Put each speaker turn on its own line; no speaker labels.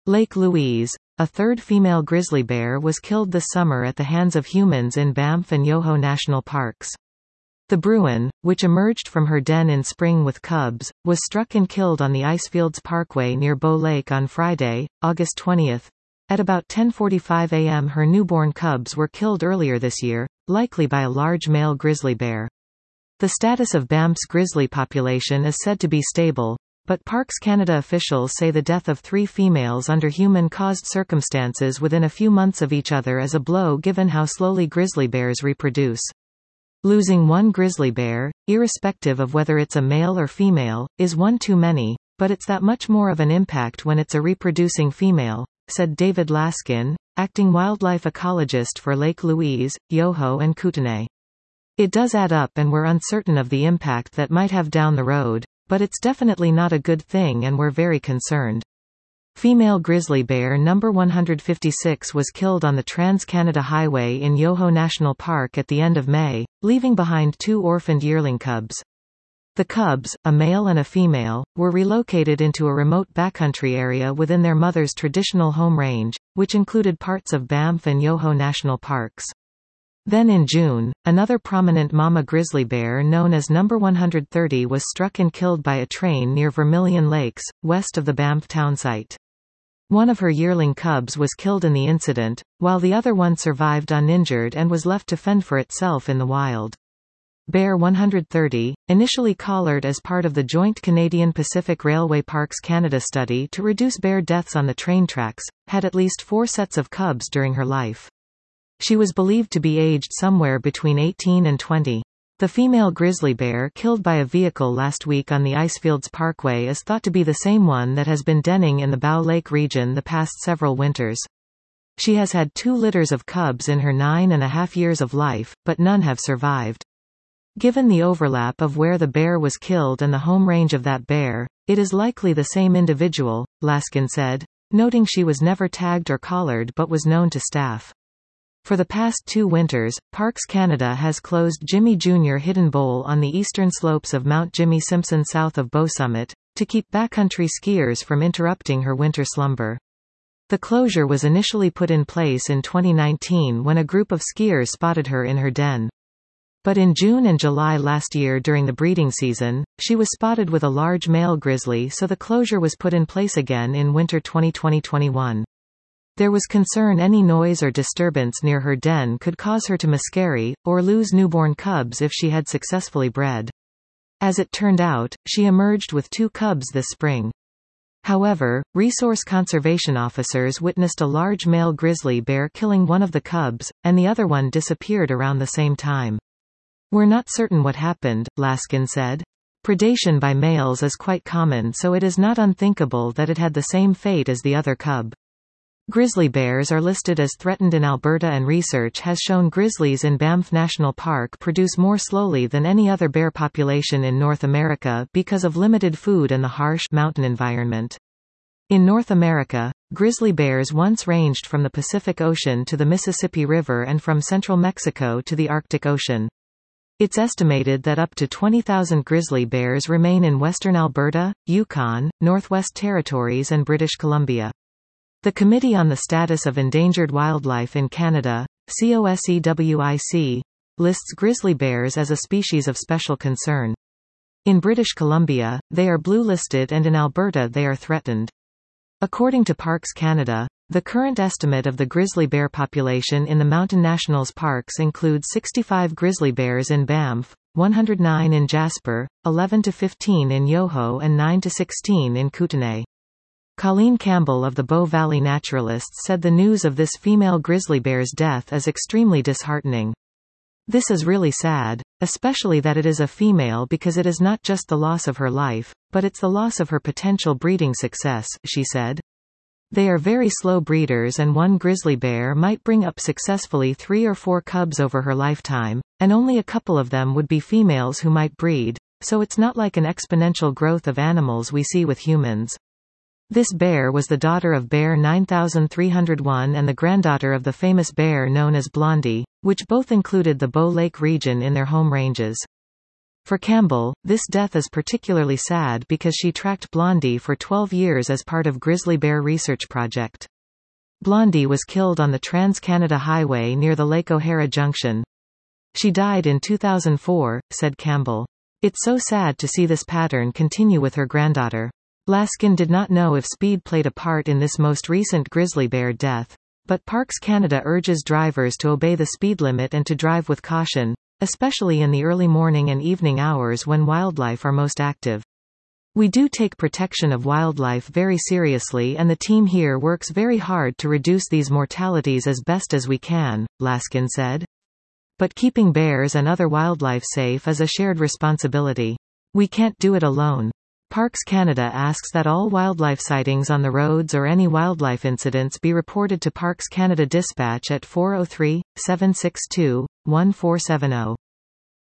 Lake Louise. A third female grizzly bear was killed this summer at the hands of humans in Banff and Yoho National Parks. The Bruin, which emerged from her den in spring with cubs, was struck and killed on the Icefields Parkway near Bow Lake on Friday, August 20. At about 10:45 a.m. her newborn cubs were killed earlier this year, likely by a large male grizzly bear. The status of Banff's grizzly population is said to be stable, but Parks Canada officials say the death of 3 females under human-caused circumstances within a few months of each other is a blow given how slowly grizzly bears reproduce. Losing one grizzly bear, irrespective of whether it's a male or female, is one too many, but it's that much more of an impact when it's a reproducing female, said David Laskin, acting wildlife ecologist for Lake Louise, Yoho and Kootenay. It does add up and we're uncertain of the impact that might have down the road, but it's definitely not a good thing and we're very concerned. Female grizzly bear number 156 was killed on the Trans-Canada Highway in Yoho National Park at the end of May, leaving behind 2 orphaned yearling cubs. The cubs, a male and a female, were relocated into a remote backcountry area within their mother's traditional home range, which included parts of Banff and Yoho National Parks. Then in June, another prominent mama grizzly bear known as number 130 was struck and killed by a train near Vermilion Lakes, west of the Banff townsite. One of her yearling cubs was killed in the incident, while the other one survived uninjured and was left to fend for itself in the wild. Bear 130, initially collared as part of the joint Canadian Pacific Railway Parks Canada study to reduce bear deaths on the train tracks, had at least 4 sets of cubs during her life. She was believed to be aged somewhere between 18 and 20. The female grizzly bear killed by a vehicle last week on the Icefields Parkway is thought to be the same one that has been denning in the Bow Lake region the past several winters. She has had 2 litters of cubs in her 9.5 years of life, but none have survived. Given the overlap of where the bear was killed and the home range of that bear, it is likely the same individual, Laskin said, noting she was never tagged or collared but was known to staff. For the past 2 winters, Parks Canada has closed Jimmy Jr. Hidden Bowl on the eastern slopes of Mount Jimmy Simpson south of Bow Summit, to keep backcountry skiers from interrupting her winter slumber. The closure was initially put in place in 2019 when a group of skiers spotted her in her den. But in June and July last year during the breeding season, she was spotted with a large male grizzly, so the closure was put in place again in winter 2020-21. There was concern any noise or disturbance near her den could cause her to miscarry, or lose newborn cubs if she had successfully bred. As it turned out, she emerged with 2 cubs this spring. However, resource conservation officers witnessed a large male grizzly bear killing one of the cubs, and the other one disappeared around the same time. We're not certain what happened, Laskin said. Predation by males is quite common, so it is not unthinkable that it had the same fate as the other cub. Grizzly bears are listed as threatened in Alberta and research has shown grizzlies in Banff National Park produce more slowly than any other bear population in North America because of limited food and the harsh mountain environment. In North America, grizzly bears once ranged from the Pacific Ocean to the Mississippi River and from central Mexico to the Arctic Ocean. It's estimated that up to 20,000 grizzly bears remain in western Alberta, Yukon, Northwest Territories and British Columbia. The Committee on the Status of Endangered Wildlife in Canada, COSEWIC, lists grizzly bears as a species of special concern. In British Columbia, they are blue-listed and in Alberta they are threatened. According to Parks Canada, the current estimate of the grizzly bear population in the Mountain Nationals parks includes 65 grizzly bears in Banff, 109 in Jasper, 11 to 15 in Yoho and 9 to 16 in Kootenay. Colleen Campbell of the Bow Valley Naturalists said the news of this female grizzly bear's death is extremely disheartening. This is really sad, especially that it is a female because it is not just the loss of her life, but it's the loss of her potential breeding success, she said. They are very slow breeders and one grizzly bear might bring up successfully 3 or 4 cubs over her lifetime, and only a couple of them would be females who might breed, so it's not like an exponential growth of animals we see with humans. This bear was the daughter of Bear 9301 and the granddaughter of the famous bear known as Blondie, which both included the Bow Lake region in their home ranges. For Campbell, this death is particularly sad because she tracked Blondie for 12 years as part of Grizzly Bear Research Project. Blondie was killed on the Trans-Canada Highway near the Lake O'Hara Junction. She died in 2004, said Campbell. It's so sad to see this pattern continue with her granddaughter. Laskin did not know if speed played a part in this most recent grizzly bear death. But Parks Canada urges drivers to obey the speed limit and to drive with caution, especially in the early morning and evening hours when wildlife are most active. We do take protection of wildlife very seriously, and the team here works very hard to reduce these mortalities as best as we can, Laskin said. But keeping bears and other wildlife safe is a shared responsibility. We can't do it alone. Parks Canada asks that all wildlife sightings on the roads or any wildlife incidents be reported to Parks Canada Dispatch at 403-762-1470.